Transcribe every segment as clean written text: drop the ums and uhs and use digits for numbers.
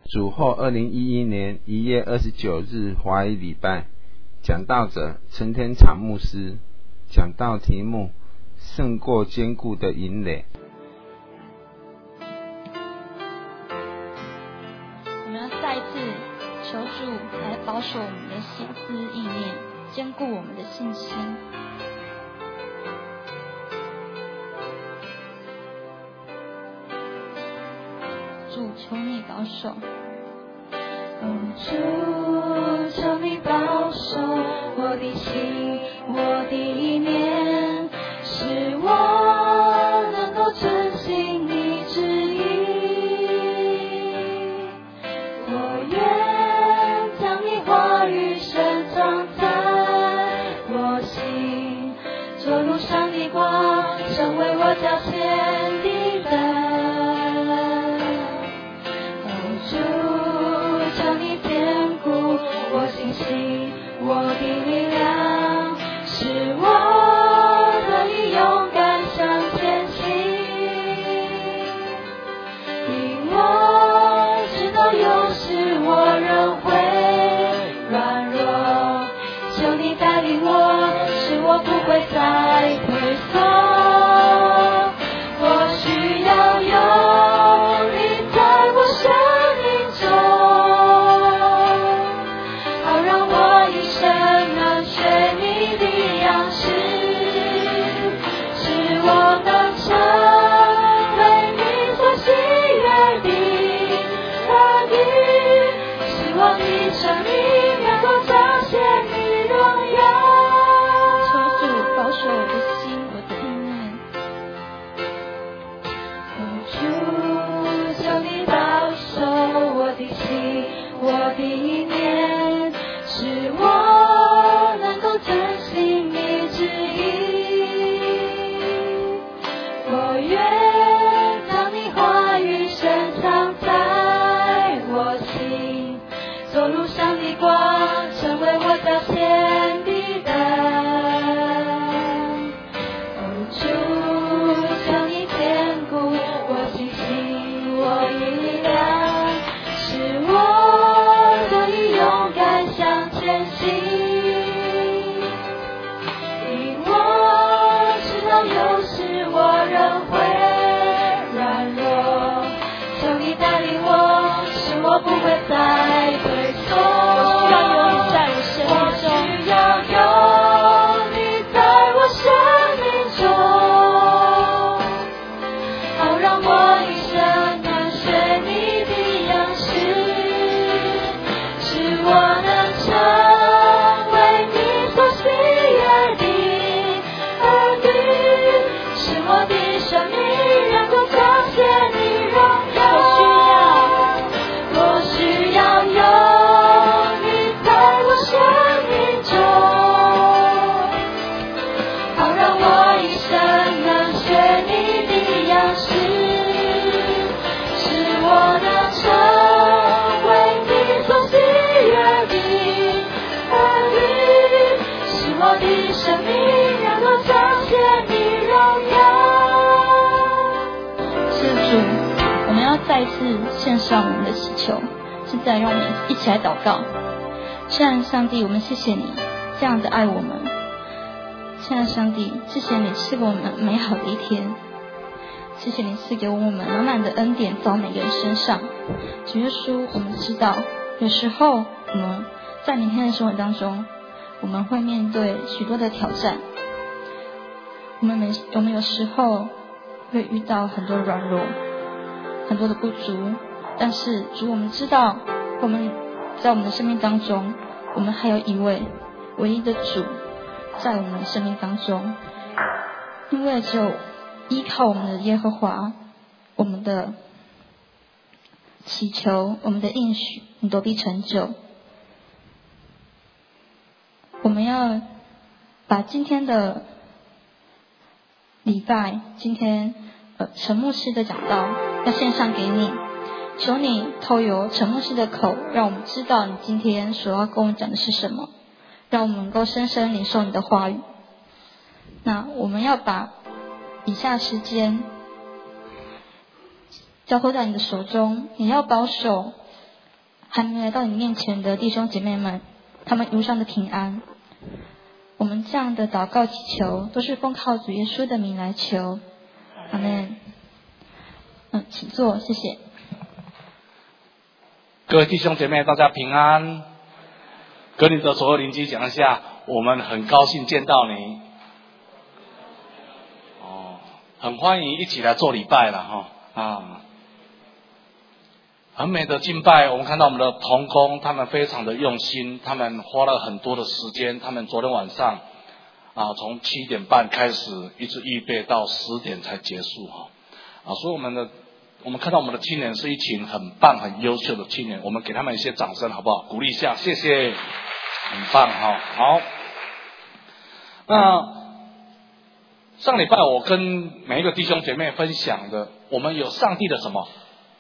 主后2011年1月29日华语礼拜，讲道者陈天场牧师，讲道题目胜过坚固的营垒。 我们要再一次求主来保守我们的心思意念，坚固我们的信心。主，求你保守。 主，求你保守我的心，我的意念，使我能够遵行你旨意。我愿将你话语深藏在我心，做路上的光，成为我脚前的灯。我信心，我的力量，使我可以勇敢向前行。因我知道有时我仍会软弱，求你带领我，使我不会再退缩。我需要有你在我生命中，我能成为你所喜悦的儿女，希望你生命能够彰显你荣耀。 求主保守我的心，我的意念。 主，求你保守我的心，我的意念，使我能够遵行你旨意。我愿将你话语深藏在我心，做路上的光，成为我脚前的灯。主，求你坚固我信心，我力量，使我可以勇敢向前行。因我知道有时我仍会软弱，求你带领我，使我不会再退缩。我需要有你在我生命中，好让我一生能学你的样式，使我能成为你所喜悦的儿女，使我的生命能够彰显你荣耀。我需要有你在我生命中，好让我一生能学你的样式，使我能成为你所喜悦的儿女，使我的生命能够彰显你荣耀。 是主，我们要再次献上我们的祈求，现在让我们一起来祷告。亲爱的上帝，我们谢谢你这样的爱我们。亲爱的上帝，谢谢你赐给我们美好的一天，谢谢你赐给我们满满的恩典到每个人身上。主耶稣，我们知道有时候我们在明天的生活当中，我们会面对许多的挑战，我们有时候会遇到很多软弱，很多的不足，但是主，我们知道我们在我们的生命当中，我们还有一位唯一的主在我们的生命当中，因为只有依靠我们的耶和华，我们的祈求，我们的应许，你都必成就。我们要把今天的礼拜，今天陈牧师的讲道要献上给你，求你透由陈牧师的口，让我们知道你今天所要跟我们讲的是什么，让我们能够深深领受你的话语。那我们要把以下时间交托在你的手中，你要保守还没来到你面前的弟兄姐妹们，他们一路上的平安。我们这样的祷告祈求，都是奉靠主耶稣的名来求。阿们。请坐，谢谢。 各位弟兄姐妹，大家平安。跟你的所有邻居讲一下，我们很高兴见到你。很欢迎一起来做礼拜了很美的敬拜，我们看到我们的同工，他们非常的用心，他们花了很多的时间，他们昨天晚上从7点半开始，一直预备到10点才结束所以我们看到我们的青年是一群很棒、很优秀的青年，我们给他们一些掌声好不好？鼓励一下，谢谢，很棒好。那上礼拜我跟每一个弟兄姐妹分享的，我们有上帝的什么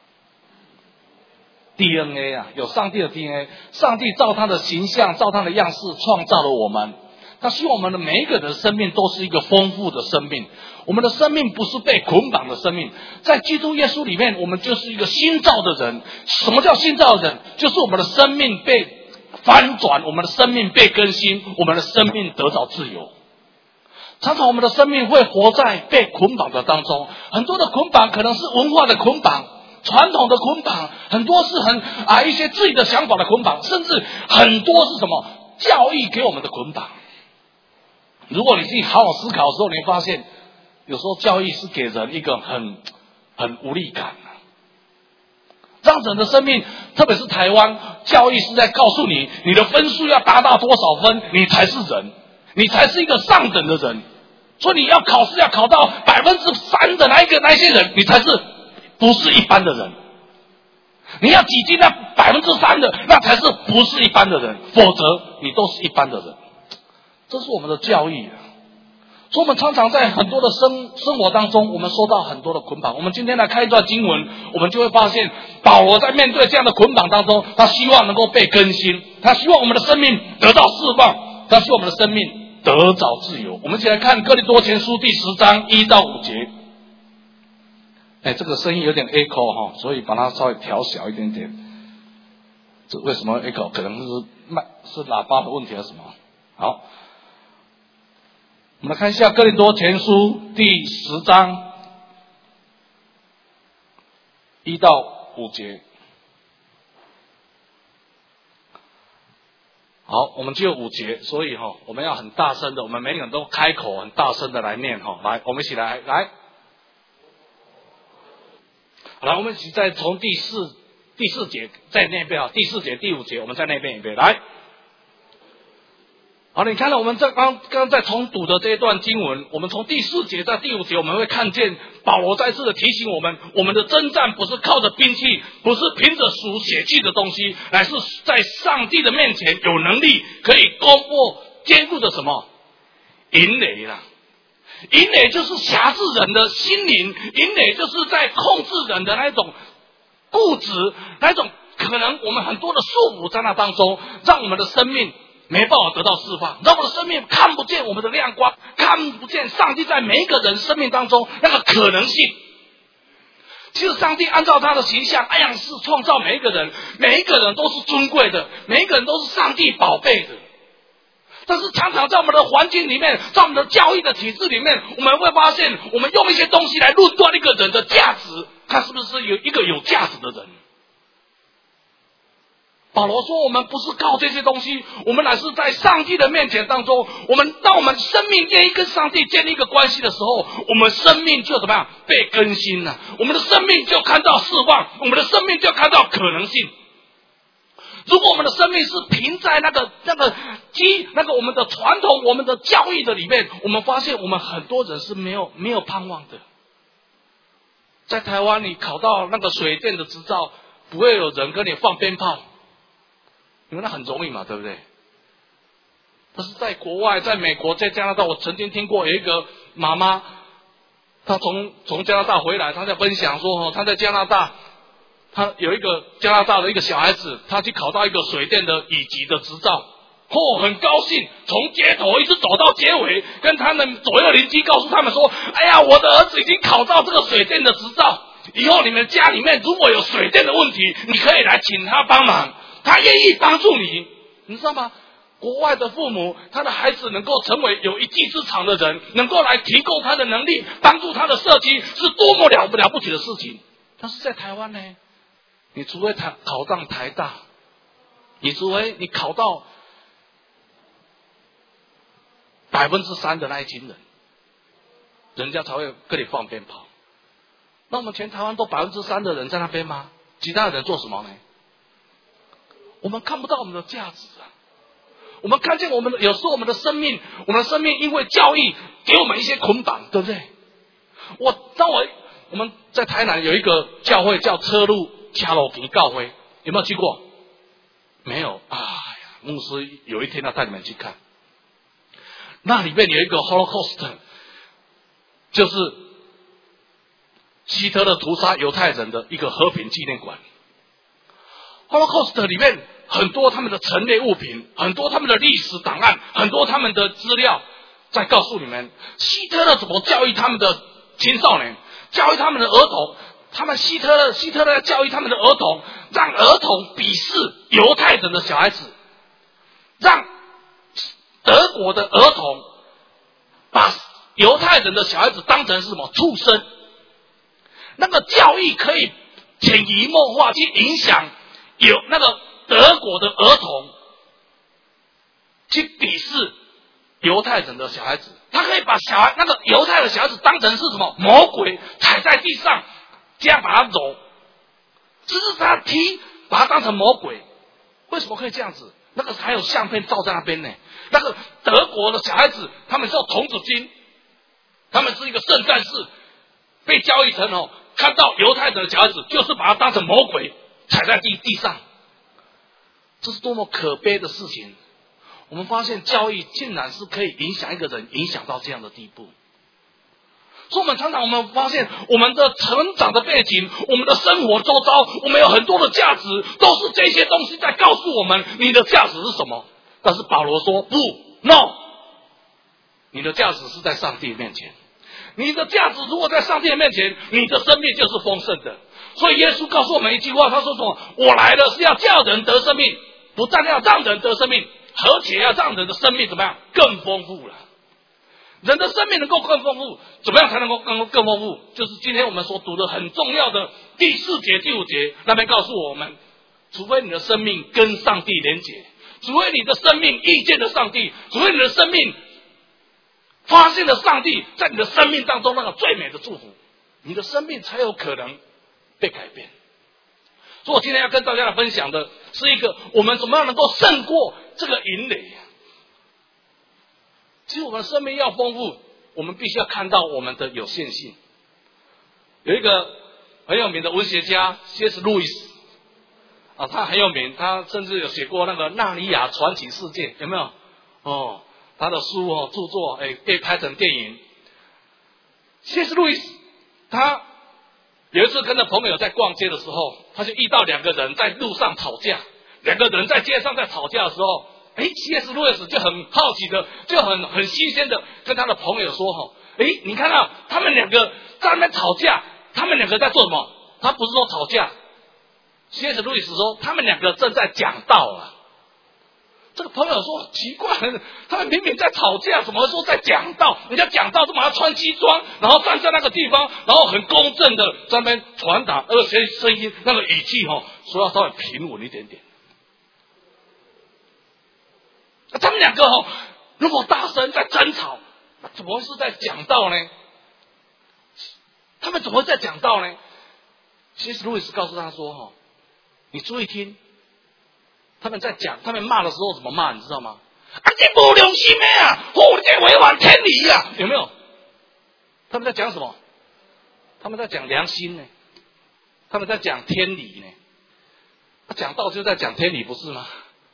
DNA 有上帝的 DNA， 上帝照他的形象，照他的样式创造了我们。他希望我们的每一个人的生命都是一个丰富的生命，我们的生命不是被捆绑的生命，在基督耶稣里面，我们就是一个新造的人。什么叫新造的人？就是我们的生命被翻转，我们的生命被更新，我们的生命得到自由。常常我们的生命会活在被捆绑的当中，很多的捆绑可能是文化的捆绑，传统的捆绑，很多是一些自己的想法的捆绑，甚至很多是什么教育给我们的捆绑。如果你自己好好思考的时候，你会发现有时候教育是给人一个很无力感让人的生命，特别是台湾教育是在告诉你，你的分数要达到多少分，你才是人，你才是一个上等的人。所以你要考试要考到3%的那些人，你才是不是一般的人。你要挤进那3%的，那才是不是一般的人，否则你都是一般的人。这是我们的教育所以我们常常在很多的生活当中，我们受到很多的捆绑。我们今天来看一段经文，我们就会发现保罗在面对这样的捆绑当中，他希望能够被更新，他希望我们的生命得到释放，他希望我们的生命得着自由。我们一起来看哥林多前书第10章1到5节。这个声音有点 echo 所以把它稍微调小一点点。这为什么 echo？ 可能是喇叭的问题还是什么？好，我们来看一下哥林多前书第10章1到5节。好，我们只有5节，所以我们要很大声的，我们每个人都开口很大声的来念来，我们一起来。好了，我们一起再从第四节再念一遍第4节、第5节，我们再念一遍来。好，你看到我们刚刚在重读的这一段经文，我们从第4节在第5节，我们会看见保罗再次的提醒我们，我们的征战不是靠着兵器，不是凭着属血气的东西，乃是在上帝的面前有能力可以攻破坚固的什么营垒啦。营垒就是辖制人的心灵，营垒就是在控制人的那种固执，那种可能我们很多的束缚在那当中，让我们的生命没办法得到释放，让我们的生命看不见我们的亮光，看不见上帝在每一个人生命当中那个可能性。其实上帝按照他的形象样式创造每一个人，每一个人都是尊贵的，每一个人都是上帝宝贝的。但是常常在我们的环境里面，在我们的教育的体制里面，我们会发现我们用一些东西来论断一个人的价值，他是不是一个有价值的人。保罗说我们不是靠这些东西，我们乃是在上帝的面前当中，当我们生命愿意跟上帝建立一个关系的时候，我们生命就怎么样被更新了，我们的生命就看到释放，我们的生命就看到可能性。如果我们的生命是凭在那个我们的传统、我们的教育的里面，我们发现我们很多人是没有盼望的。在台湾，你考到那个水电的执照，不会有人跟你放鞭炮，因为那很容易嘛，对不对？但是在国外，在美国，在加拿大，我曾经听过有一个妈妈，她从加拿大回来，她在分享说，她在加拿大。他有一个加拿大的一个小孩子，他去考到一个水电的乙级的执照，很高兴，从街头一直走到街尾，跟他们左右邻居告诉他们说：“哎呀，我的儿子已经考到这个水电的执照。” 以后你们家里面如果有水电的问题，你可以来请他帮忙，他愿意帮助你，你知道吗？国外的父母，他的孩子能够成为有一技之长的人，能够来提供他的能力，帮助他的设计，是多么了不起的事情。但是在台湾呢，你除非考上台大，你除非你考到3%的那一群人，人家才会跟你放鞭炮。那我们全台湾都3%的人在那边吗？其他的人做什么呢？我们看不到我们的价值啊！我们看见有时候我们的生命因为教义给我们一些捆绑，对不对？我们在台南有一个教会叫车路掐路皮教会，有没有去过？没有。哎呀，牧师有一天要带你们去看。那里面有一个 Holocaust， 就是希特勒屠杀犹太人的一个和平纪念馆。Holocaust 里面很多他们的陈列物品，很多他们的历史档案，很多他们的资料，在告诉你们希特勒怎么教育他们的青少年，教育他们的儿童。希特勒教育他们的儿童，让儿童鄙视犹太人的小孩子，让德国的儿童把犹太人的小孩子当成是什么畜生。那个教育可以潜移默化去影响那个德国的儿童去鄙视犹太人的小孩子，他可以把那个犹太的小孩子当成是什么魔鬼，踩在地上这样把他揉，只是他把他当成魔鬼。为什么可以这样子？那个还有相片照在那边呢。那个德国的小孩子，他们叫童子军，他们是一个圣战士，被教育成看到犹太人的小孩子就是把他当成魔鬼，踩在地上。这是多么可悲的事情！我们发现教育竟然是可以影响一个人，影响到这样的地步。所以我们常常发现我们的成长的背景，我们的生活周遭，我们有很多的价值，都是这些东西在告诉我们你的价值是什么。但是保罗说不 ，no， 你的价值是在上帝面前。你的价值如果在上帝面前，你的生命就是丰盛的。所以耶稣告诉我们一句话，他说什么？我来了是要叫人得生命，不但要让人得生命，而且要让人的生命怎么样更丰富了。人的生命能够更丰富，怎么样才能够更丰富？就是今天我们所读的很重要的第4节、第5节那边告诉我们，除非你的生命跟上帝连结，除非你的生命遇见了上帝，除非你的生命发现了上帝在你的生命当中那个最美的祝福，你的生命才有可能被改变。所以我今天要跟大家来分享的是一个我们怎么样能够胜过这个淫雷。其实我们的生命要丰富，我们必须要看到我们的有限性。有一个很有名的文学家C.S. 路易斯他很有名，他甚至有写过那个《纳尼亚传奇世界》，有没有？他的书著作被拍成电影。C.S. 路易斯他有一次跟着朋友在逛街的时候，他就遇到2个人在路上吵架，2个人在街上在吵架的时候，C.S. 路易斯就很好奇的，就很新鲜的跟他的朋友说你看到他们2个在那边吵架，他们2个在做什么？他不是说吵架，C.S. 路易斯说他们2个正在讲道啊。这个朋友说奇怪，他们明明在吵架，怎么会说在讲道？人家讲道都马上穿西装，然后站在那个地方，然后很公正的在那边传达，而且声音那个语气说要稍微平稳一点点。他们2个如果大声在争吵，那怎么会是在讲道呢？他们怎么会在讲道呢？其实路易斯告诉他说你注意听，他们在讲，他们骂的时候怎么骂，你知道吗？这没良心的啊！这违反天理啊！有没有？他们在讲什么？他们在讲良心呢，他们在讲天理呢。讲道就在讲天理，不是吗？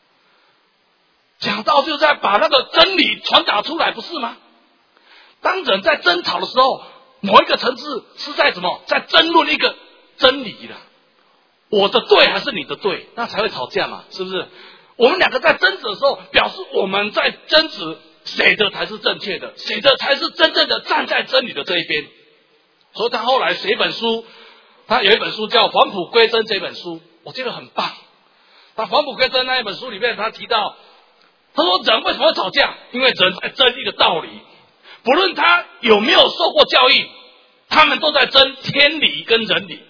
讲道就在把那个真理传达出来，不是吗？当人在争吵的时候，某一个层次是在什么？在争论一个真理的，我的对还是你的对，那才会吵架嘛，是不是？我们2个在争执的时候，表示我们在争执谁的才是正确的，谁的才是真正的站在真理的这一边。所以他后来写一本书， 他有一本书叫《返璞归真》，这本书我觉得很棒。他《返璞归真》那一本书里面，他提到，他说人为什么会吵架？因为人在争一个道理，不论他有没有受过教育，他们都在争天理跟人理。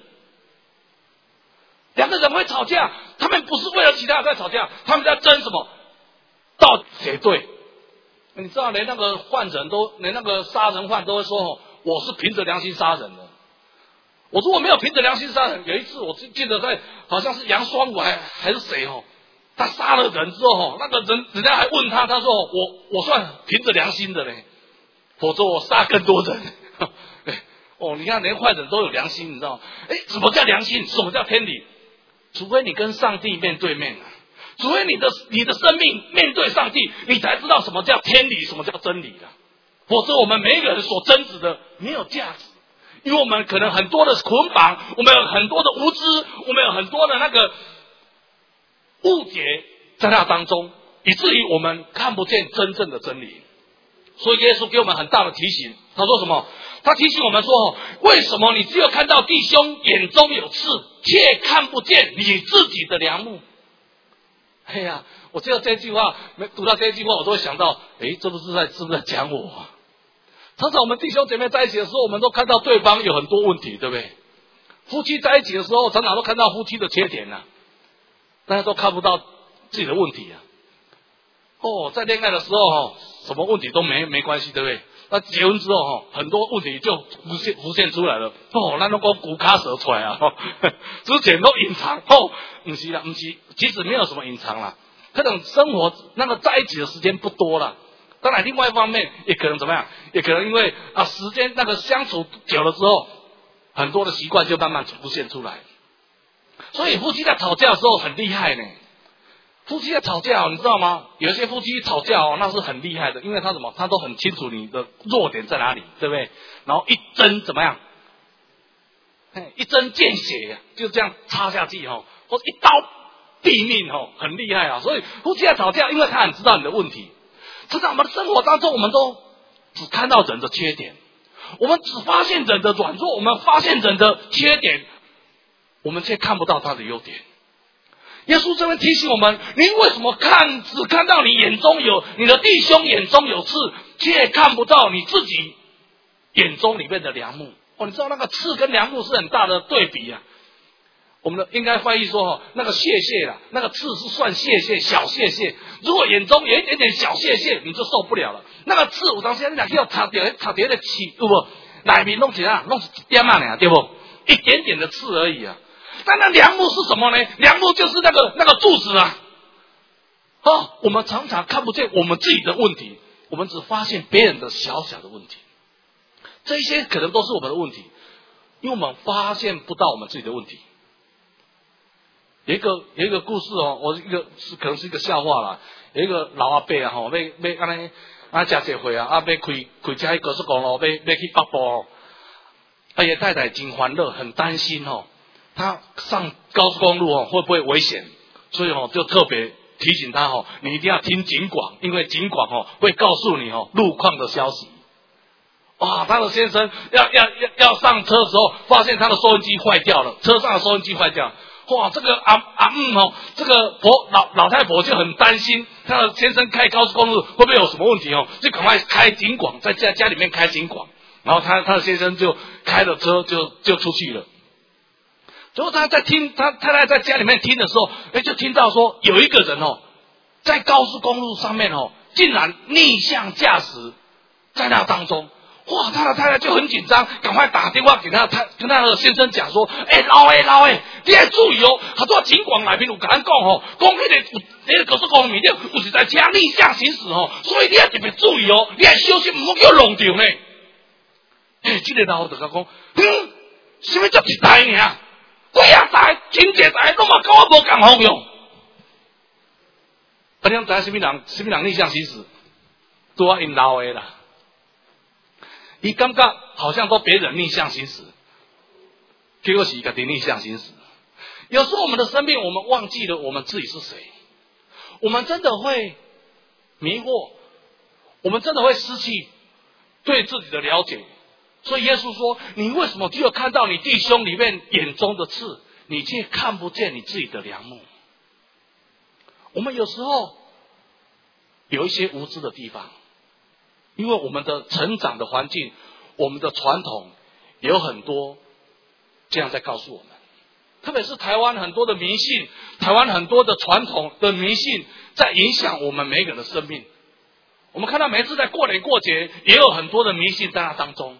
两个人会吵架，他们不是为了其他人在吵架，他们在争什么？到底谁对？你知道，连那个犯人都，连那个杀人犯都会说：“我是凭着良心杀人的。”我如果没有凭着良心杀人，有一次我记得在好像是杨双武还是谁他杀了人之后那个人家还问他，他说我算凭着良心的嘞，否则我杀更多人。你看连坏人都有良心，你知道吗？什么叫良心？什么叫天理？除非你跟上帝面对面除非你的生命面对上帝，你才知道什么叫天理，什么叫真理否则我们每一个人所争执的没有价值，因为我们可能很多的捆绑，我们有很多的无知，我们有很多的那个误解在那当中，以至于我们看不见真正的真理。所以耶稣给我们很大的提醒，他说什么？他提醒我们说，为什么你只有看到弟兄眼中有刺，却看不见你自己的梁木？我记得这句话，读到这句话，我都会想到，这是不是在讲我常常我们弟兄姐妹在一起的时候，我们都看到对方有很多问题，对不对？夫妻在一起的时候，常常都看到夫妻的缺点但是都看不到自己的问题在恋爱的时候什么问题都没关系，对不对？那结婚之后很多问题就浮现出来了那都讲骨卡蛇出来之前都隐藏不是啦，不是，其实没有什么隐藏啦，可能生活那个在一起的时间不多了。当然另外一方面也可能怎么样，也可能因为时间那个相处久了之后，很多的习惯就慢慢浮现出来。所以夫妻在吵架的时候很厉害呢。夫妻在吵架你知道吗？有一些夫妻吵架那是很厉害的，因为他他都很清楚你的弱点在哪里，对不对？然后一针怎么样？一针见血就这样插下去或者一刀毙命很厉害所以夫妻在吵架，因为他很知道你的问题。实际上我们的生活当中，我们都只看到人的缺点，我们只发现人的软弱，我们发现人的缺点，我们却看不到他的优点。耶稣这边提醒我们，你为什么只看到你的弟兄眼中有刺，却看不到你自己眼中里面的梁木？你知道那个刺跟梁木是很大的对比我们应该翻译说那个屑啦，那个刺是算屑小屑，如果眼中有一点点小屑，你就受不了了。那个刺有当时你俩要插掉那个刺，有无？内面弄一点对不？一点点的刺而已但那梁木是什么呢？梁木就是那个柱子我们常常看不见我们自己的问题，我们只发现别人的小小的问题，这一些可能都是我们的问题，因为我们发现不到我们自己的问题。有一个故事可能是一个笑话啦。有一个老阿伯要安尼吃这会要开车去高速公路，要去北部他也太太真烦恼，很担心他上高速公路会不会危险，所以就特别提醒他你一定要听警广，因为警广会告诉你路况的消息。他的先生要上车的时候，发现他的收音机坏掉了，车上的收音机坏掉了。这个这个老太婆就很担心，她的先生开高速公路会不会有什么问题就赶快开警广，在家里面开警广，然后他的先生就开了车就出去了。结果他在听，他太太在家里面听的时候，就听到说有一个人在高速公路上面竟然逆向驾驶，在那当中。他的太太就很紧张，赶快打电话给跟他的先生讲说：“老诶，你要注意很多警广内面有跟咱讲讲那个高速公路面顶有一台车逆向行驶所以你要特别注意你要小心，唔好叫弄到呢。”这个老就讲，什么叫一台呢？几啊台、真济台，都嘛跟我无同方向。你知道什么人逆向行驶？都我因老的啦。你感觉好像都别人逆向行驶，结果是自己逆向行驶。有时候我们的生命，我们忘记了我们自己是谁，我们真的会迷惑，我们真的会失去对自己的了解， 所以耶稣说，你为什么只有看到你弟兄里面眼中的刺，你却看不见你自己的梁木？我们有时候有一些无知的地方，因为我们的成长的环境，我们的传统有很多这样在告诉我们，特别是台湾很多的迷信，台湾很多的传统的迷信在影响我们每个人的生命。我们看到每次在过年过节也有很多的迷信在那当中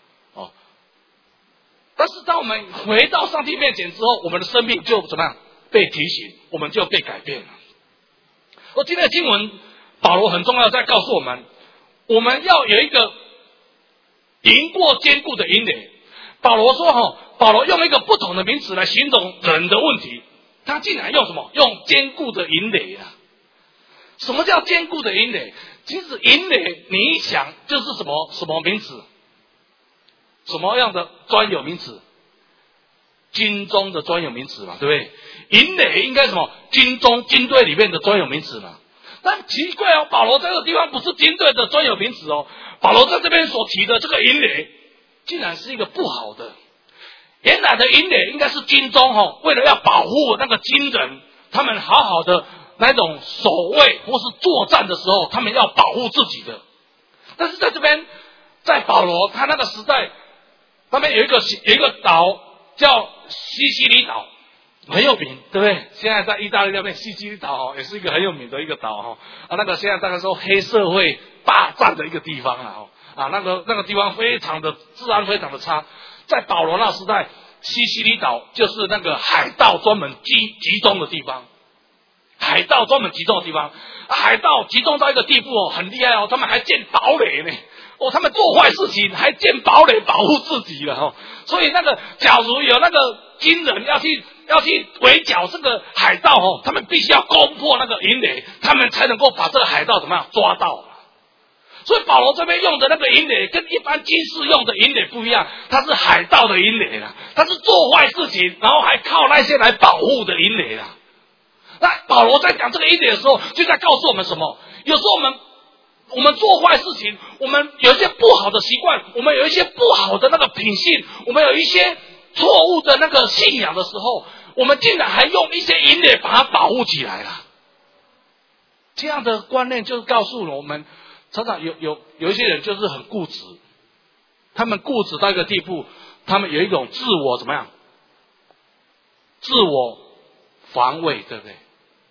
但是当我们回到上帝面前之后，我们的生命就怎么样被提醒，我们就被改变了。今天的经文保罗很重要，在告诉我们，我们要有一个赢过坚固的营垒。保罗说保罗用一个不同的名词来形容人的问题，他竟然用什么？用坚固的营垒啊！什么叫坚固的营垒？其实营垒你一想就是什么名词？什么样的专有名词？军中的专有名词嘛，对不对？营垒应该什么？军队里面的专有名词嘛。但奇怪保罗这个地方不是军队的专有名词保罗在这边所提的这个营垒，竟然是一个不好的。原来的营垒应该是军中为了要保护那个军人，他们好好的那种守卫或是作战的时候，他们要保护自己的。但是在这边，在保罗他那个时代，那边有一个岛叫西西里岛，很有名，对不对？现在在意大利那边西西里岛也是一个很有名的一个岛那个现在大概说黑社会霸占的一个地方那个地方非常的治安非常的差。在保罗那时代，西西里岛就是那个海盗专门集中的地方。海盗专门集中的地方，海盗集中到一个地步很厉害他们还建堡垒呢。他们做坏事情还建堡垒保护自己了所以假如有那个军人要去围剿这个海盗他们必须要攻破那个营垒，他们才能够把这个海盗怎么样抓到。所以保罗这边用的那个营垒跟一般军事用的营垒不一样，它是海盗的营垒啦，它是做坏事情然后还靠那些来保护的营垒啦。那保罗在讲这个营垒的时候，就在告诉我们什么？有时候我们做坏事情，我们有一些不好的习惯，我们有一些不好的那个品性，我们有一些错误的那个信仰的时候，我们竟然还用一些营垒把它保护起来了。这样的观念就是告诉了我们，常常有一些人就是很固执，他们固执到一个地步，他们有一种自我怎么样？自我防卫，对不对？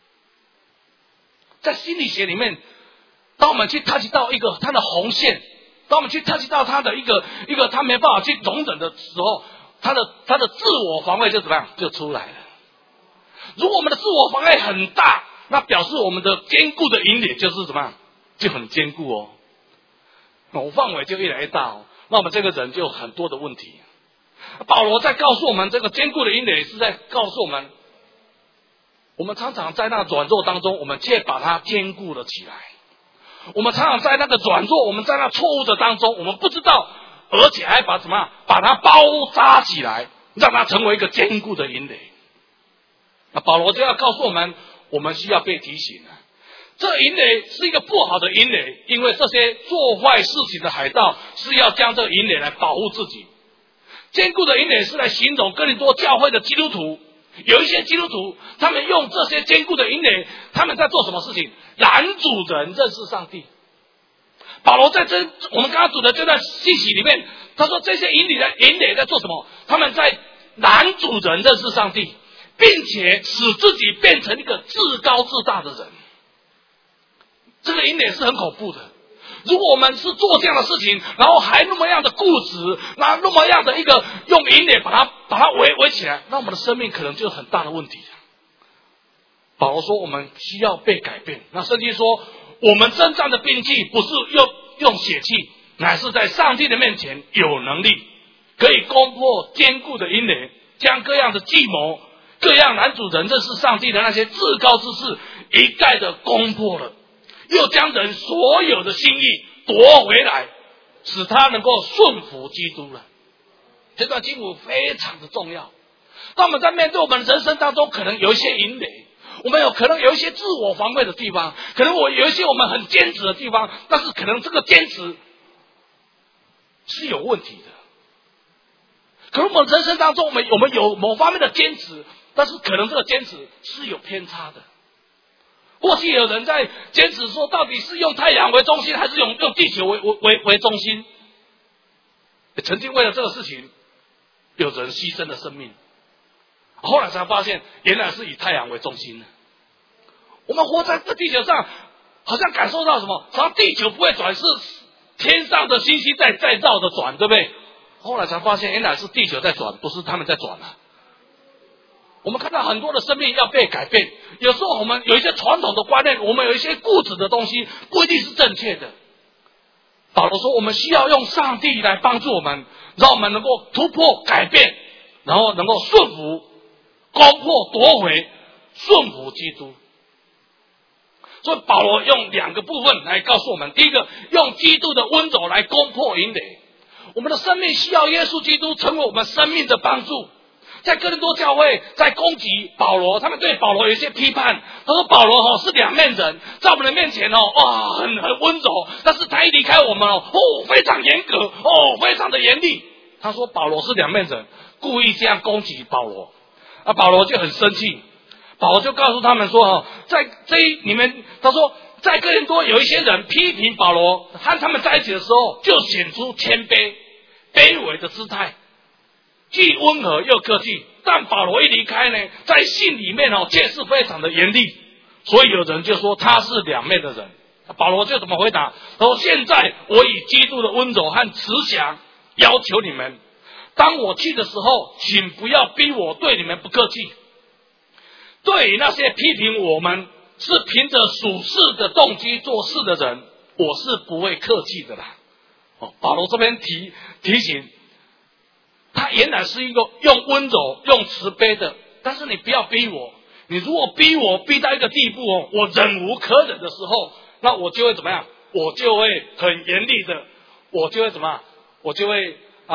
在心理学里面，当我们去 touch 到一个他的红线，当我们去 touch 到他的一个他没办法去容忍的时候，他的自我防卫就怎么样？就出来了。如果我们的自我防卫很大，那表示我们的坚固的营垒就是怎么样？就很坚固范围就越来越大那我们这个人就有很多的问题。保罗在告诉我们，这个坚固的营垒是在告诉我们，我们常常在那软弱当中，我们却把它坚固了起来。我们常常在那个软弱，我们在那错误的当中，我们不知道，而且还把它包扎起来，让它成为一个坚固的营垒。那保罗就要告诉我们，我们需要被提醒这营垒是一个不好的营垒，因为这些做坏事情的海盗是要将这个营垒来保护自己。坚固的营垒是来形容哥林多教会的基督徒，有一些基督徒他们用这些坚固的营垒，他们在做什么事情？拦阻人认识上帝。保罗在我们刚刚读的这段信息里面，他说这些营垒在做什么？他们在拦阻人认识上帝，并且使自己变成一个自高自大的人。这个营垒是很恐怖的。如果我们是做这样的事情，然后还那么样的固执，那么样的一个用营垒把它围起来，那我们的生命可能就有很大的问题。保罗说我们需要被改变。那圣经说我们征战的兵器不是用血气，乃是在上帝的面前有能力，可以攻破坚固的营垒，将各样的计谋、各样拦阻人认识上帝的那些至高之事一概的攻破了，又将人所有的心意夺回来，使他能够顺服基督了。这段经文非常的重要。当我们在面对我们人生当中可能有一些营垒，我们可能有一些自我防卫的地方，可能有一些我们很坚持的地方，但是可能这个坚持是有问题的。 可能我们人生当中，我们有某方面的坚持，但是可能这个坚持是有偏差的。过去有人在坚持说，到底是用太阳为中心，还是用地球为中心？曾经为了这个事情，有人牺牲了生命，后来才发现，原来是以太阳为中心的。我们活在这地球上，好像感受到什么？好像地球不会转，是天上的星星在绕着转，对不对？后来才发现，原来是地球在转，不是他们在转啊。我们看到很多的生命要被改变，有时候我们有一些传统的观念，我们有一些固执的东西，不一定是正确的。保罗说，我们需要用上帝来帮助我们，让我们能够突破、改变，然后能够顺服、攻破、夺回、顺服基督。所以保罗用2个部分来告诉我们：第一个，用基督的温柔来攻破营垒。我们的生命需要耶稣基督成为我们生命的帮助。在哥林多教会在攻击保罗，他们对保罗有一些批判，他说保罗是两面人，在我们的面前很温柔，但是他一离开我们非常严格非常的严厉。他说保罗是两面人，故意这样攻击保罗，保罗就很生气。保罗就告诉他们说在里面，他说在哥林多有一些人批评保罗，和他们在一起的时候就显出谦卑卑微的姿态，既温和又客气。但保罗一离开呢，在信里面却是非常的严厉，所以有人就说他是两面的人。保罗就怎么回答？他说现在我以基督的温柔和慈祥要求你们，当我去的时候，请不要逼我对你们不客气。对于那些批评我们是凭着属世的动机做事的人，我是不会客气的啦。保罗这边提醒，他原来是一个用温柔用慈悲的，但是你不要逼我，你如果逼我逼到一个地步我忍无可忍的时候，那我就会怎么样？我就会很严厉的，我就会怎么样？我就会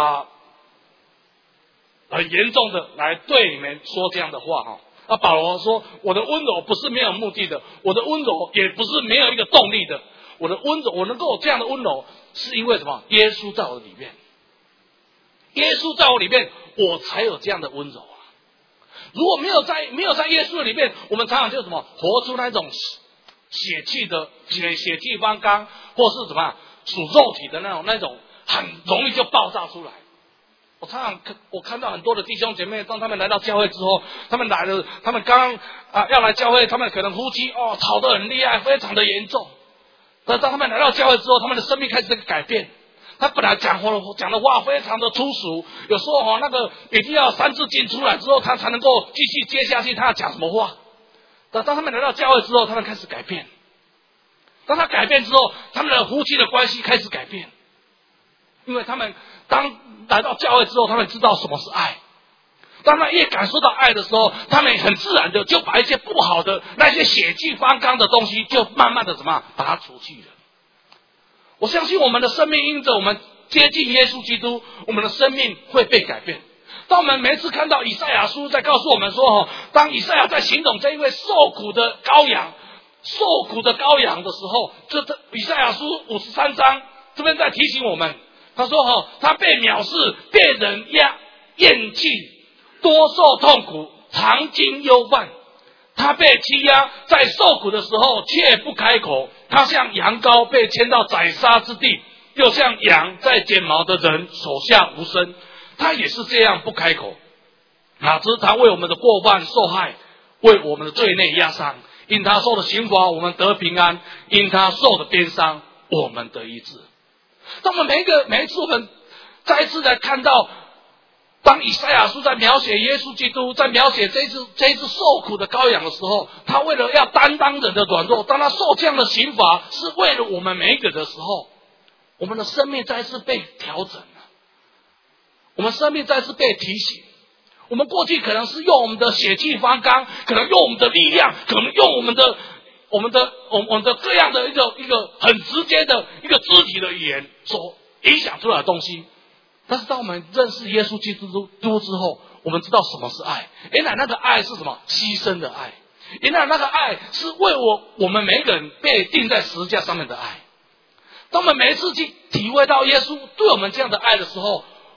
很严重的来对你们说这样的话保罗说，我的温柔不是没有目的的，我的温柔也不是没有一个动力的，我的温柔，我能够有这样的温柔，是因为什么？耶稣在我里面，耶稣在我里面，我才有这样的温柔啊！如果没有在耶稣的里面，我们常常就什么活出那种血气方刚，或是什么属肉体的那种，很容易就爆炸出来。我看到很多的弟兄姐妹，当他们来到教会之后，他们刚要来教会，他们可能夫妻吵得很厉害，非常的严重。但当他们来到教会之后，他们的生命开始改变。他本来讲的话非常的粗俗，有时候那个一定要三字经出来之后，他才能够继续接下去他要讲什么话。但当他们来到教会之后，他们开始改变。当他改变之后，他们的夫妻的关系开始改变，因为他们当来到教会之后，他们知道什么是爱。当他越感受到爱的时候，他们很自然的就把一些不好的那些血气方刚的东西，就慢慢的把它除去了。我相信我们的生命因着我们接近耶稣基督，我们的生命会被改变。当我们每次看到以赛亚书在告诉我们说当以赛亚在形容这一位受苦的羔羊的时候，这以赛亚书53章这边在提醒我们，他说他被藐视，被人厌弃，多受痛苦，常经忧患。他被欺压，在受苦的时候却不开口。他像羊羔被牵到宰杀之地，又像羊在剪毛的人手下无声。他也是这样不开口，只是他为我们的过犯受害，为我们的罪孽压伤。因他受的刑罚，我们得平安；因他受的鞭伤，我们得医治。当我们每一次我们再一次来看到，当以赛亚书在描写耶稣基督，在描写这一次受苦的羔羊的时候，他为了要担当人的软弱，当他受这样的刑罚，是为了我们每一个的时候，我们的生命再次被调整了，我们生命再次被提醒。我们过去可能是用我们的血气方刚，可能用我们的力量，可能用我们的这样的一个很直接的一个肢体的语言所影响出来的东西。但是当我们认识耶稣基督之后，我们知道什么是爱。原来那个爱是什么？牺牲的爱。原来那个爱是为我们每一个人被钉在十字架上面的爱。当我们每一次去体会到耶稣对我们这样的爱的时候，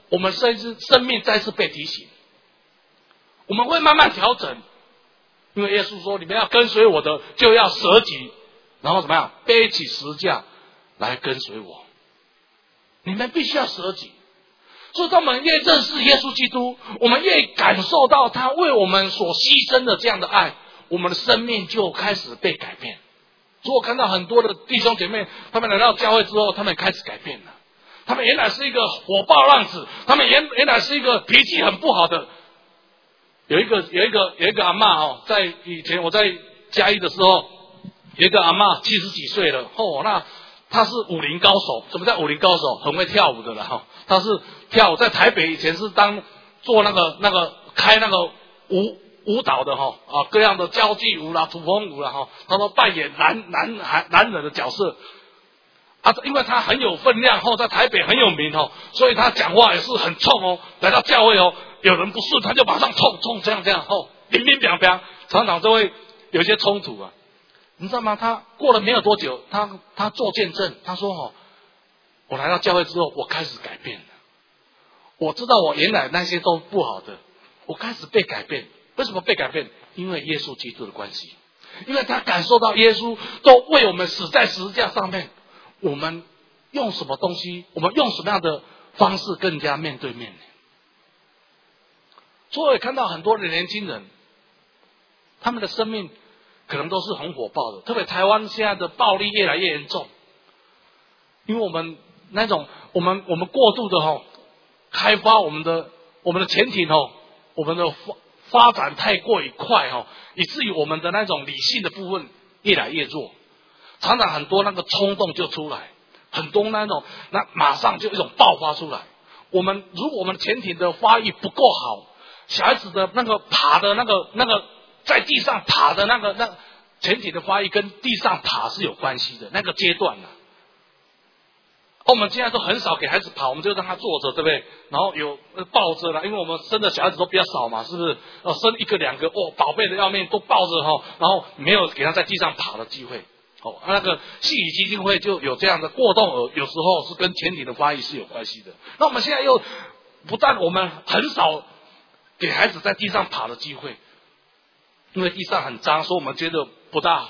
我们生命再次被提醒，我们会慢慢调整。因为耶稣说，你们要跟随我的，就要舍己，然后怎么样，背起十架来跟随我。你们必须要舍己。所以当我们越认识耶稣基督，我们越感受到他为我们所牺牲的这样的爱，我们的生命就开始被改变。所以我看到很多的弟兄姐妹，他们来到教会之后，他们开始改变了。他们原来是一个火爆浪子，他们原来是一个脾气很不好的。有一个阿嬷在以前我在嘉义的时候，有一个阿嬷70几岁了，那她是武林高手。什么叫武林高手？很会跳舞的了她是跳舞，在台北以前是做那个开那个舞蹈的各样的交际舞啦、土风舞啦她都扮演男人的角色。因为他很有分量在台北很有名所以他讲话也是很冲来到教会有人不顺他就马上冲这样明明表表，常常就会有一些冲突啊。你知道吗？他过了没有多久，他做见证，他说我来到教会之后，我开始改变了。我知道我原来那些都不好的，我开始被改变。为什么被改变？因为耶稣基督的关系，因为他感受到耶稣都为我们死在十字架上面。我们用什么东西？我们用什么样的方式跟人家面对面呢？所以我也看到很多的年轻人，他们的生命可能都是很火爆的。特别台湾现在的暴力越来越严重，因为我们那种我们过度的开发我们的潜艇我们的发展太过于快以至于我们的那种理性的部分越来越弱。常常很多那个冲动就出来，很多那马上就一种爆发出来。如果我们潜艇的发育不够好，小孩子的那个爬的那个在地上爬的那潜艇的发育跟地上爬是有关系的那个阶段我们现在都很少给孩子爬，我们就让他坐着，对不对？然后有抱着了，因为我们生的小孩子都比较少嘛，是不是？生一个两个宝贝的要命，都抱着然后没有给他在地上爬的机会。那个信宇基金会就有这样的过动儿，有时候是跟潜艇的发育是有关系的。那我们现在又不但我们很少给孩子在地上爬的机会，因为地上很脏，所以我们觉得不大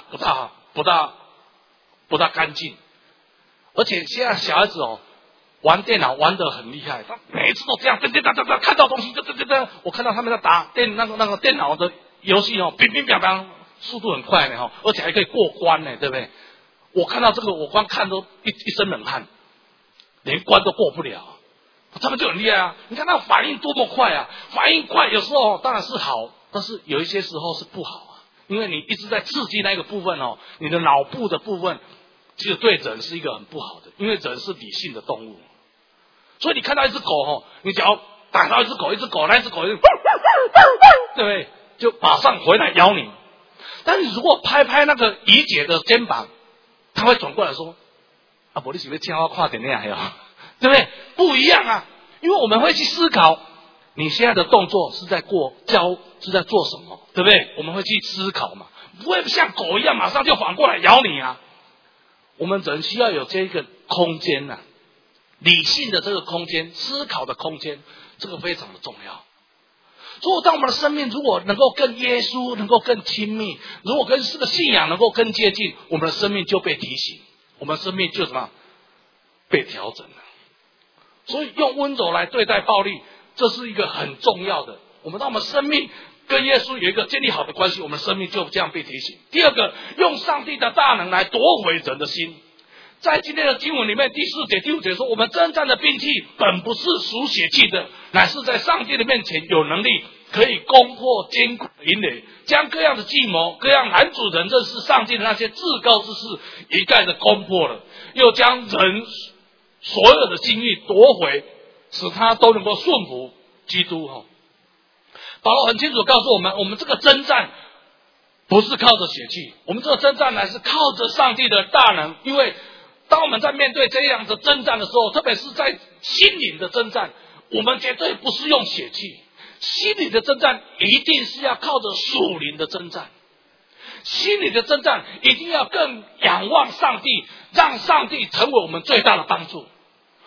干净。而且现在小孩子玩电脑玩得很厉害，他每一次都这样，看到东西就我看到他们在打那个电脑的游戏乒乒乓乓。速度很快呢而且还可以过关呢，对不对？我看到这个，我光看都一身冷汗，连关都过不了。他们就很厉害啊！你看他反应多么快啊！反应快有时候当然是好，但是有一些时候是不好啊，因为你一直在刺激那个部分你的脑部的部分，其实对人是一个很不好的，因为人是理性的动物，所以你看到一只狗你只要打到一只狗，那只狗就对不对？就马上回来咬你。但是如果拍那个怡姐的肩膀，他会转过来说：“不你是不是听我看电影对不对？不一样啊，因为我们会去思考，你现在的动作是在做什么，对不对？我们会去思考嘛，不会像狗一样马上就反过来咬你啊。我们人需要有这个空间理性的这个空间，思考的空间，这个非常的重要。所以当我们的生命如果能够跟耶稣能够更亲密，如果跟这个信仰能够更接近，我们的生命就被提醒，我们的生命就什么被调整了。所以用温柔来对待暴力，这是一个很重要的。当我们生命跟耶稣有一个建立好的关系，我们生命就这样被提醒。第二个，用上帝的大能来夺回人的心。在今天的经文里面，第4节、第5节说，我们征战的兵器本不是属血气的，乃是在上帝的面前有能力，可以攻破坚固的营垒，将各样的计谋、各样男主人认识上帝的那些至高之事一概的攻破了，又将人所有的精力夺回，使他都能够顺服基督。保罗很清楚告诉我们，我们这个征战不是靠着血气，我们这个征战乃是靠着上帝的大能。因为当我们在面对这样的征战的时候，特别是在心灵的征战，我们绝对不是用血气，心灵的征战一定是要靠着属灵的征战。心灵的征战一定要更仰望上帝，让上帝成为我们最大的帮助。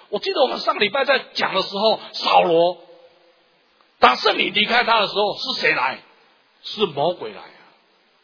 我记得我们上个礼拜在讲的时候，扫罗当圣灵离开他的时候，是谁来？是魔鬼来啊！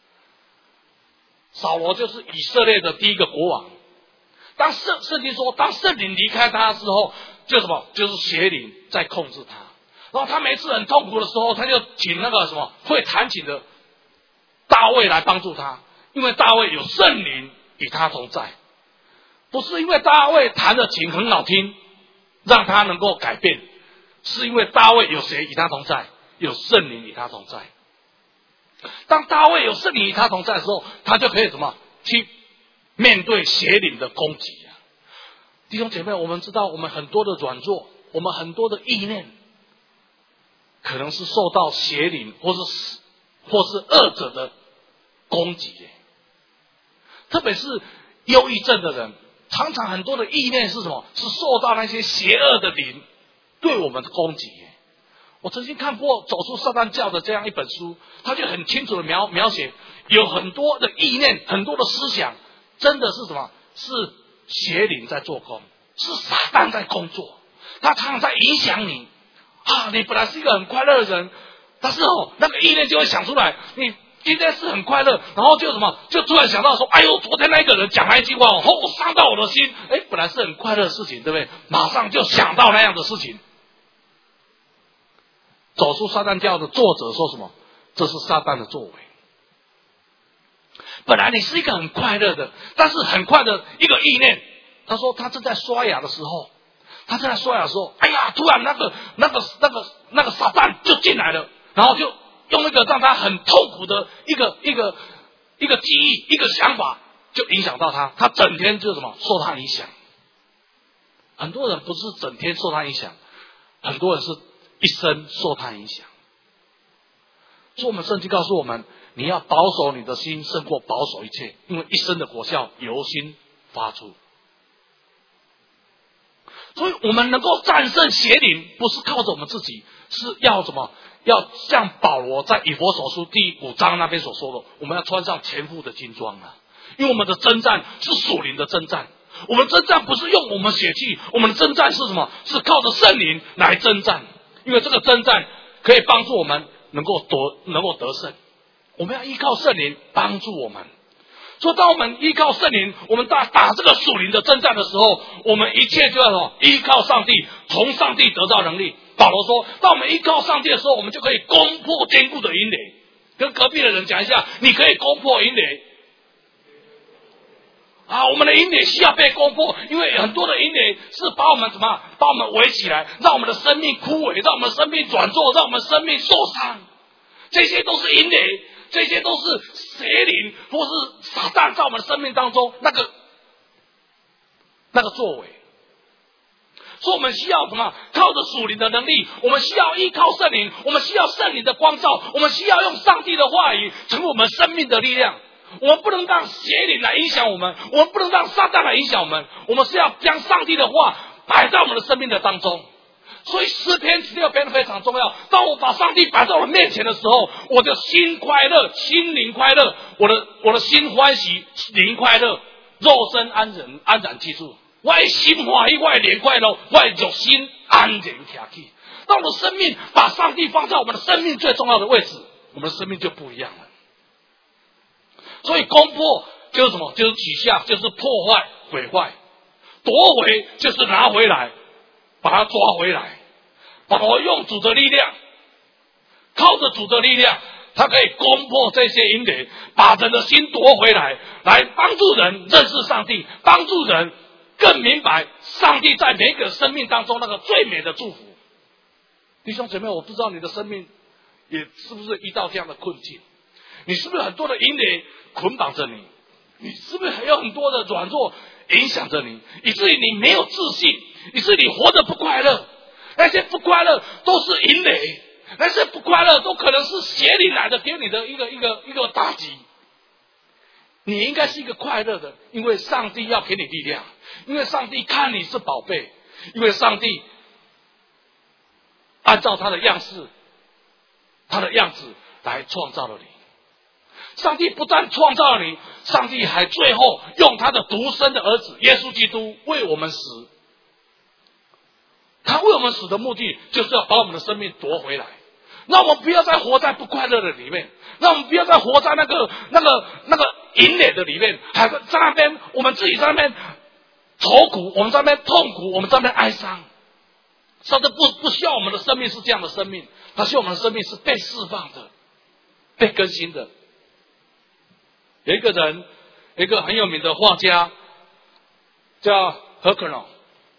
扫罗就是以色列的第一个国王。当圣经说，当圣灵离开他的时候，就什么？就是邪灵在控制他。然后他每次很痛苦的时候，他就请那个什么会弹琴的大卫来帮助他，因为大卫有圣灵与他同在。不是因为大卫弹的琴很好听，让他能够改变，是因为大卫有谁与他同在？有圣灵与他同在。当大卫有圣灵与他同在的时候，他就可以什么？去面对邪灵的攻击啊！弟兄姐妹，我们知道我们很多的软弱，我们很多的意念，可能是受到邪灵或是恶者的攻击。特别是忧郁症的人，常常很多的意念是什么？是受到那些邪恶的灵对我们的攻击。我曾经看过《走出撒旦教》的这样一本书，他就很清楚的描写，有很多的意念，很多的思想，真的是什么？是邪灵在做工，是撒旦在工作，他常常在影响你啊！你本来是一个很快乐的人，但是那个意念就会想出来，你今天是很快乐，然后就什么，就突然想到说，哎呦，昨天那个人讲那一句话伤到我的心，本来是很快乐的事情，对不对？马上就想到那样的事情。走出撒旦教的作者说什么？这是撒旦的作为。本来你是一个很快乐的，但是很快的一个意念。他说他正在刷牙的时候，哎呀，突然那个撒旦就进来了，然后就用那个让他很痛苦的一个记忆、一个想法，就影响到他，他整天就什么受他影响。很多人不是整天受他影响，很多人是一生受他影响。所以我们圣经告诉我们，你要保守你的心胜过保守一切，因为一生的果效由心发出。所以我们能够战胜邪灵，不是靠着我们自己，是要什么？要像保罗在以弗所书第5章那边所说的，我们要穿上全副的军装啊！因为我们的征战是属灵的征战，我们征战不是用我们血气，我们的征战是什么？是靠着圣灵来征战，因为这个征战可以帮助我们能够得胜。我们要依靠圣灵帮助我们。所以当我们依靠圣灵，我们打这个属灵的征战的时候，我们一切就要什么？依靠上帝，从上帝得到能力。保罗说，当我们依靠上帝的时候，我们就可以攻破坚固的营垒。跟隔壁的人讲一下，你可以攻破营垒啊！我们的营垒需要被攻破，因为很多的营垒是把我们围起来，让我们的生命枯萎，让我们的生命软弱，让我们的生命受伤。这些都是营垒，这些都是邪灵或是撒旦在我们的生命当中那个作为。所以我们需要什么？靠着属灵的能力，我们需要依靠圣灵，我们需要圣灵的光照，我们需要用上帝的话语成为我们生命的力量。我们不能让邪灵来影响我们，我们不能让撒旦来影响我们，我们是要将上帝的话摆在我们的生命的当中。所以诗篇16篇非常重要。当我把上帝摆在我的面前的时候，我的心快乐，心灵快乐，我的心欢喜，灵快乐，肉身安然居住。我的心欢喜，我的灵快乐，我的肉心安然下去。当我的生命把上帝放在我们的生命最重要的位置，我们的生命就不一样了。所以攻破就是什么？就是取下，就是破坏、毁坏；夺回就是拿回来，把它抓回来。把我用主的力量，靠着主的力量，他可以攻破这些营垒，把人的心夺回来，来帮助人认识上帝，帮助人更明白上帝在每一个生命当中那个最美的祝福。弟兄姐妹，我不知道你的生命也是不是遇到这样的困境？你是不是很多的营垒捆绑着你？你是不是还有很多的软弱影响着你，以至于你没有自信，以至于你活得不快乐？那些不快乐都是营垒，那些不快乐都可能是邪灵来的，给你的一个打击。你应该是一个快乐的，因为上帝要给你力量，因为上帝看你是宝贝，因为上帝按照他的样式、他的样子来创造了你。上帝不但创造了你，上帝还最后用他的独生的儿子耶稣基督为我们死， 他为我们死的目的，就是要把我们的生命夺回来。让我们不要再活在不快乐的里面，让我们不要再活在那个淫垒的里面，还在那边我们自己在那边愁苦，我们在那边痛苦，我们在那边哀伤。上帝不希望我们的生命是这样的生命，他希望我们的生命是被释放的，被更新的。有一个人，有一个很有名的画家叫何克隆，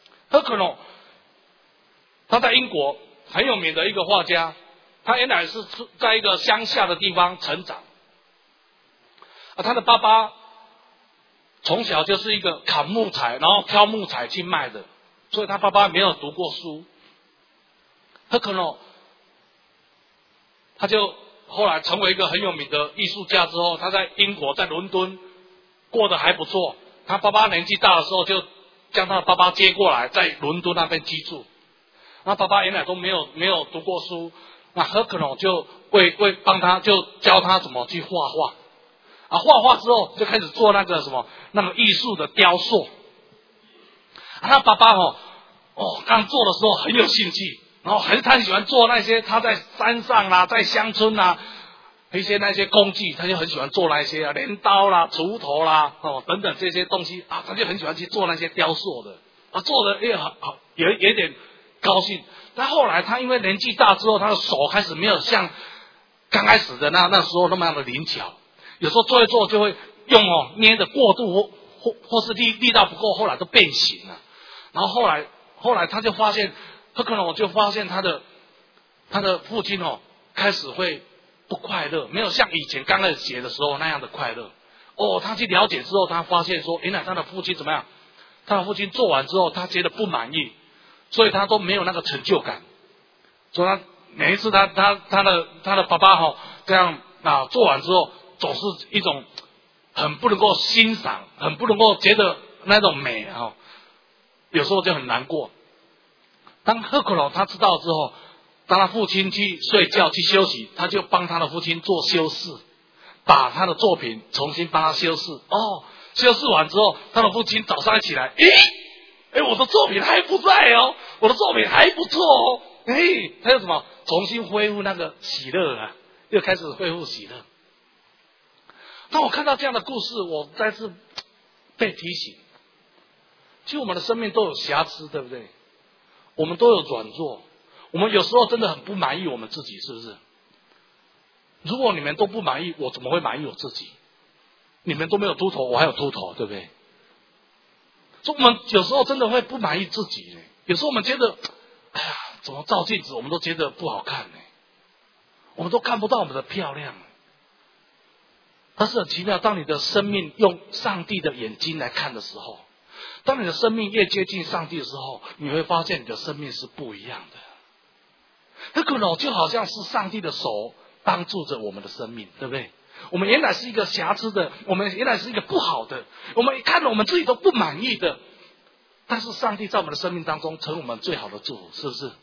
他在英国很有名的一个画家，他原来是在一个乡下的地方成长，他的爸爸从小就是一个砍木材，然后挑木材去卖的，所以他爸爸没有读过书。何克隆他就后来成为一个很有名的艺术家之后，他在英国在伦敦过得还不错。他爸爸年纪大的时候，就将他的爸爸接过来，在伦敦那边居住。那爸爸原来都没有读过书，那何克隆就为帮他，就教他怎么去画画。画画之后就开始做那个艺术的雕塑。他爸爸刚做的时候很有兴趣，然后他很喜欢做那些他在山上啦，在乡村啦一些那些工具，他就很喜欢做那些镰刀啦、锄头啦等等这些东西他就很喜欢去做那些雕塑的做的也好，有点高兴。但后来他因为年纪大之后，他的手开始没有像刚开始的那时候那么样的灵巧，有时候做一做就会用捏的过度或是力道不够，后来都变形了。然后后来他就发现，何克隆就发现他的父亲开始会不快乐，没有像以前刚开始学的时候那样的快乐。他去了解之后，他发现说，原来他的父亲怎么样？他的父亲做完之后，他觉得不满意，所以他都没有那个成就感。所以他每一次他的爸爸这样做完之后，总是一种很不能够欣赏，很不能够觉得那种美有时候就很难过。当何克隆他知道之后，当他父亲去睡觉去休息，他就帮他的父亲做修饰，把他的作品重新帮他修饰。修饰完之后，他的父亲早上一起来，我的作品还不在我的作品还不错他又重新恢复那个喜乐又开始恢复喜乐。当我看到这样的故事，我再次被提醒，其实我们的生命都有瑕疵，对不对？我们都有软弱，我们有时候真的很不满意我们自己，是不是？如果你们都不满意，我怎么会满意我自己？你们都没有秃头，我还有秃头，对不对？所以我们有时候真的会不满意自己，有时候我们觉得怎么照镜子我们都觉得不好看我们都看不到我们的漂亮。但是很奇妙，当你的生命用上帝的眼睛来看的时候，当你的生命越接近上帝的时候，你会发现你的生命是不一样的。那可能就好像是上帝的手帮助着我们的生命，对不对？我们原来是一个瑕疵的，我们原来是一个不好的，我们看了我们自己都不满意的，但是上帝在我们的生命当中成我们最好的祝福，是不是？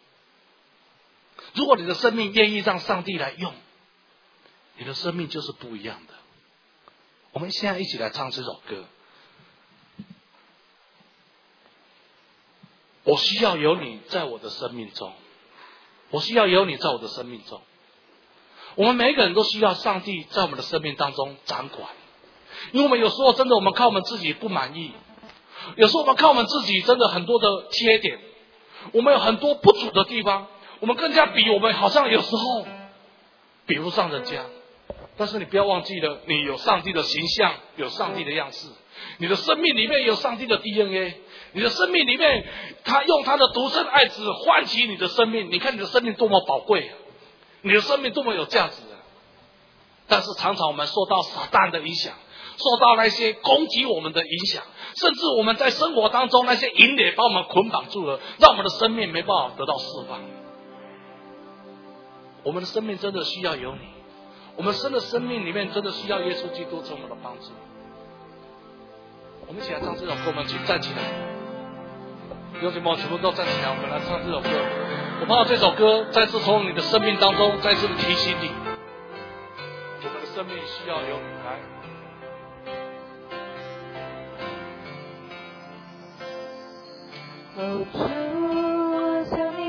如果你的生命愿意让上帝来用，你的生命就是不一样的。我们现在一起来唱这首歌。我需要有你在我的生命中，我需要有你在我的生命中。我们每一个人都需要上帝在我们的生命当中掌管，因为我们有时候真的我们靠我们自己不满意，有时候我们靠我们自己真的很多的缺点，我们有很多不足的地方，我们更加比我们好像有时候比不上人家。但是你不要忘记了，你有上帝的形象，有上帝的样式，你的生命里面有上帝的 DNA， 你的生命里面他用他的独生爱子唤起你的生命。你看你的生命多么宝贵，你的生命多么有价值但是常常我们受到撒旦的影响，受到那些攻击我们的影响，甚至我们在生活当中那些引领把我们捆绑住了，让我们的生命没办法得到释放。我们的生命真的需要有你，我们的生命里面真的需要耶稣基督成我们的帮助。我们一起来唱这首歌，我们去站起来，弟兄姐妹全部都站起来，我们来唱这首歌。我盼望这首歌再次从你的生命当中再次的提醒你，我们的生命需要有你来。 哦，主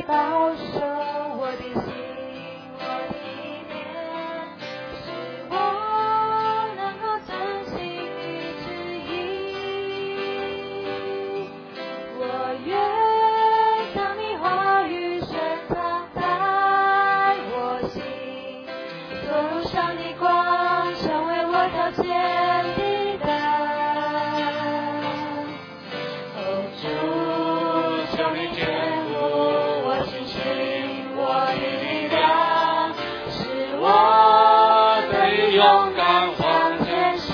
保守我的心，我的念，使我能够遵行你旨意。我愿将你话语深藏在我心，走路上的光，成为我条前的灯。哦，主，求你眷顾我心情，我的力量，使我得以勇敢往前行。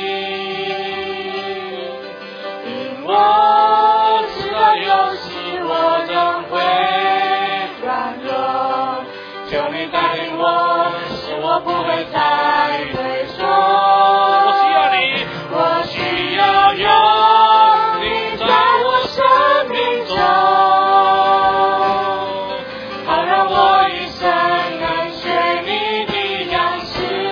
因我知道有时我仍会软弱，求你带领我，使我不会再退缩。 我需要你， 我需要有你在我生命中，好让我一生能学你的样式，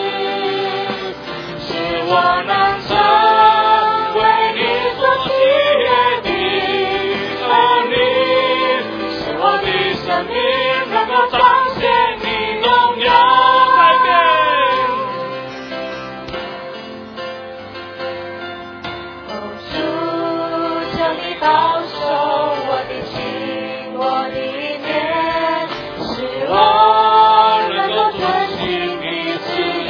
使我能成为你所喜悦的儿女，使我的生命能够彰显你荣耀。 改变。 哦，主，求你保守我的心，我的念，使我能够遵行你旨意。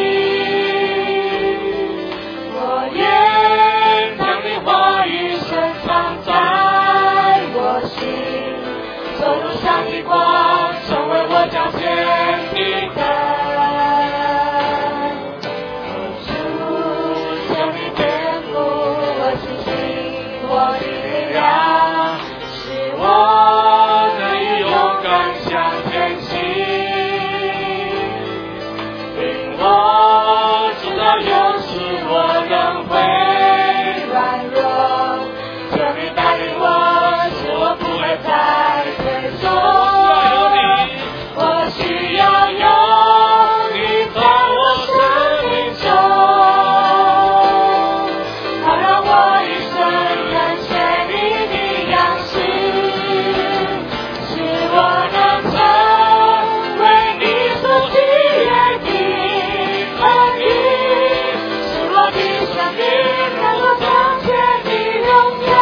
我愿将你话语深藏在我心，走路上的光，成为我脚前的灯。哦，主，求你眷顾我心情，我的力量，使我得以勇敢向前行。因我知道有时我仍会软弱，求你带领我，使我不会再退缩。我需要有你在我生命中，好让我一生能学你的样式，使我能成为你所喜悦的儿女，使我的生命能够彰显你荣耀。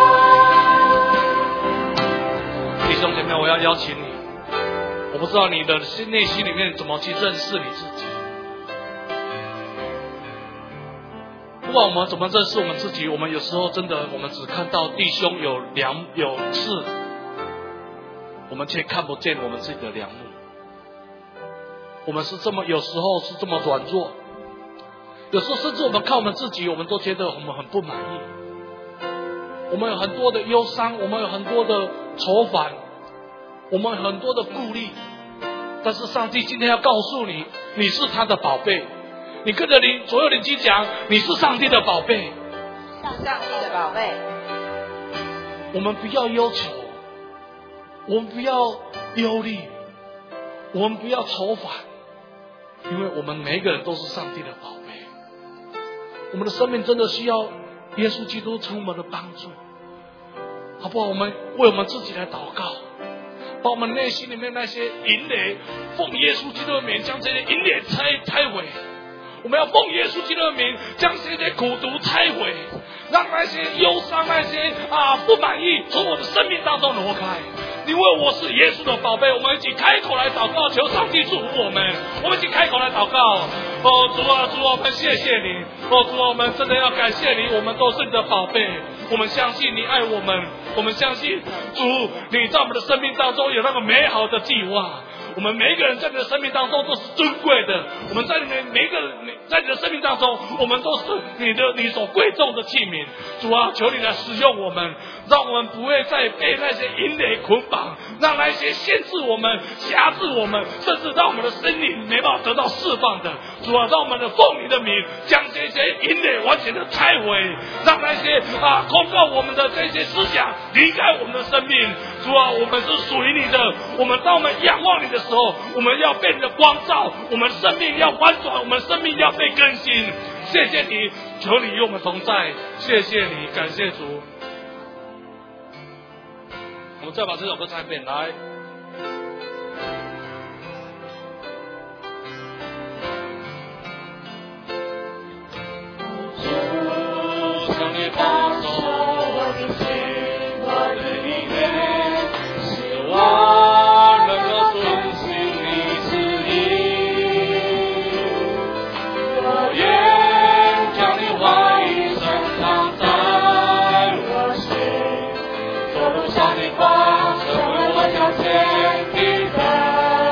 弟兄姐妹，我要邀请你，我不知道你的内心里面怎么去认识你自己。不管我们怎么认识我们自己，我们有时候真的，我们只看到弟兄有刺，我们却看不见我们自己的梁木。我们是这么，有时候是这么软弱，有时候甚至我们看我们自己，我们都觉得我们很不满意。我们有很多的忧伤，我们有很多的愁烦，我们有很多的顾虑。但是上帝今天要告诉你，你是他的宝贝。你跟着左右邻居讲，你是上帝的宝贝。 上帝的宝贝。 我们不要忧愁，我们不要忧虑，我们不要愁烦，因为我们每一个人都是上帝的宝贝。我们的生命真的需要耶稣基督成为我们的帮助，好不好？我们为我们自己来祷告，把我们内心里面那些淫雷，奉耶稣基督的名将这些淫雷拆毁。我们要奉耶稣基督的名将这些苦毒拆毁，让那些忧伤、那些不满意从我的生命当中挪开。因为我是耶稣的宝贝，我们一起开口来祷告，求上帝祝福我们。我们一起开口来祷告。哦，主啊，主啊，我们谢谢你。哦，主啊，我们真的要感谢你，我们都是你的宝贝。我们相信你爱我们，我们相信主，你在我们的生命当中有那个美好的计划。我们每一个人在你的生命当中都是尊贵的，我们在每一个人在你的生命当中，我们都是你所贵重的器皿。主啊，求你来使用我们，让我们不会再被那些淫雷捆绑，让那些限制我们、辖制我们，甚至让我们的生灵没办法得到释放的。主啊，让我们的奉你的名将这些淫雷完全的拆毁，让那些控告我们的这些思想离开我们的生命。主啊，我们是属于你的，当我们仰望你的时候，我们要被你的光照，我们生命要翻转，我们生命要被更新。谢谢你，求你与我们同在，谢谢你，感谢主。我们再把这首歌唱一遍，来。 会保守我的心，我的里面，使我能够遵行你旨意。我愿将你话语深藏在我心，走路上的光，成为我脚前的灯。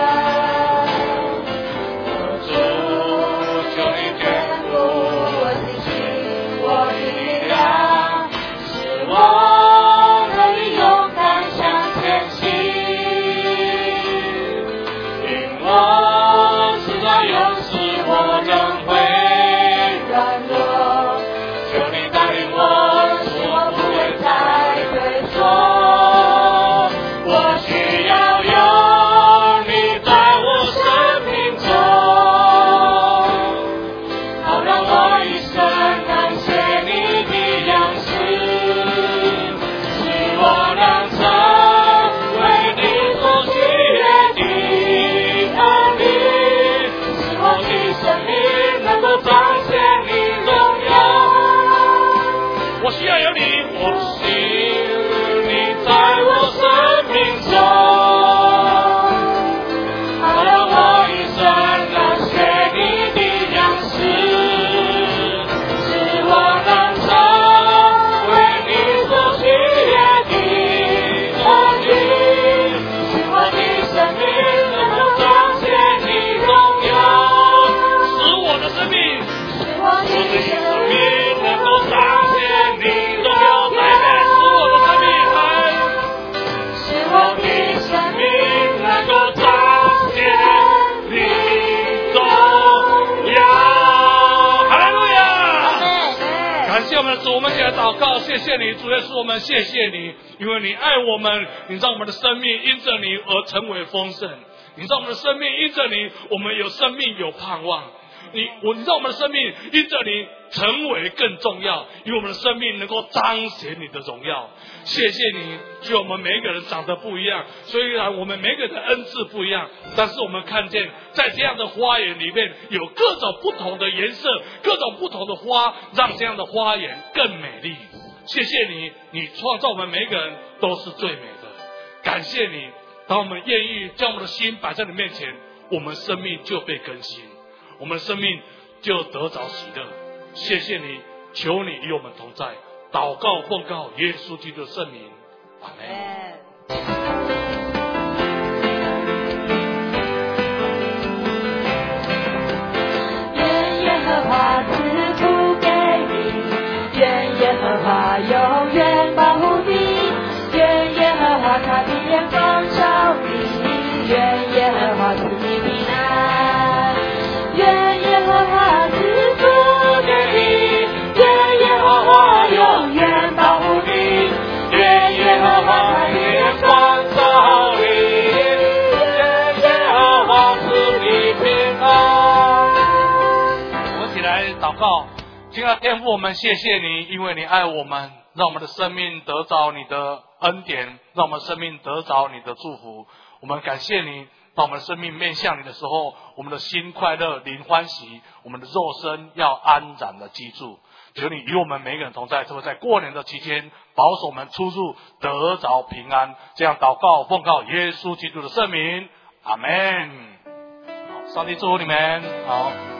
我们起来祷告，谢谢你，主耶稣，我们谢谢你，因为你爱我们，你让我们的生命因着你而成为丰盛，你让我们的生命因着你，我们有生命有盼望。你让我们的生命因着你成为更重要，因为我们的生命能够彰显你的荣耀。谢谢你，就我们每一个人长得不一样，虽然我们每个人的恩赐不一样，但是我们看见在这样的花园里面有各种不同的颜色，各种不同的花，让这样的花园更美丽。谢谢你，你创造我们每一个人都是最美的。感谢你，当我们愿意将我们的心摆在你面前，我们生命就被更新，我们的生命就得着喜乐。谢谢你，求你与我们同在，祷告奉告耶稣基督的圣名，阿们。 愿耶和华赐福给你，愿耶和华永远保护你，愿耶和华他的眼光照你，愿耶和华赐你平安，愿耶和华赐福给你，愿耶和华永远保护你，愿耶和华他的眼光照你，愿耶和华赐你平安。 我们起来祷告，亲爱的天父，我们谢谢你，因为你爱我们，让我们的生命得着你的恩典，让我们生命得着你的祝福。我们感谢你，当我们的生命面向你的时候，我们的心快乐，灵欢喜，我们的肉身要安然的居住。求你与我们每一个人同在，特别在过年的期间，保守我们出入得着平安。这样祷告奉告耶稣基督的圣名，阿们。好，上帝祝福你们。好。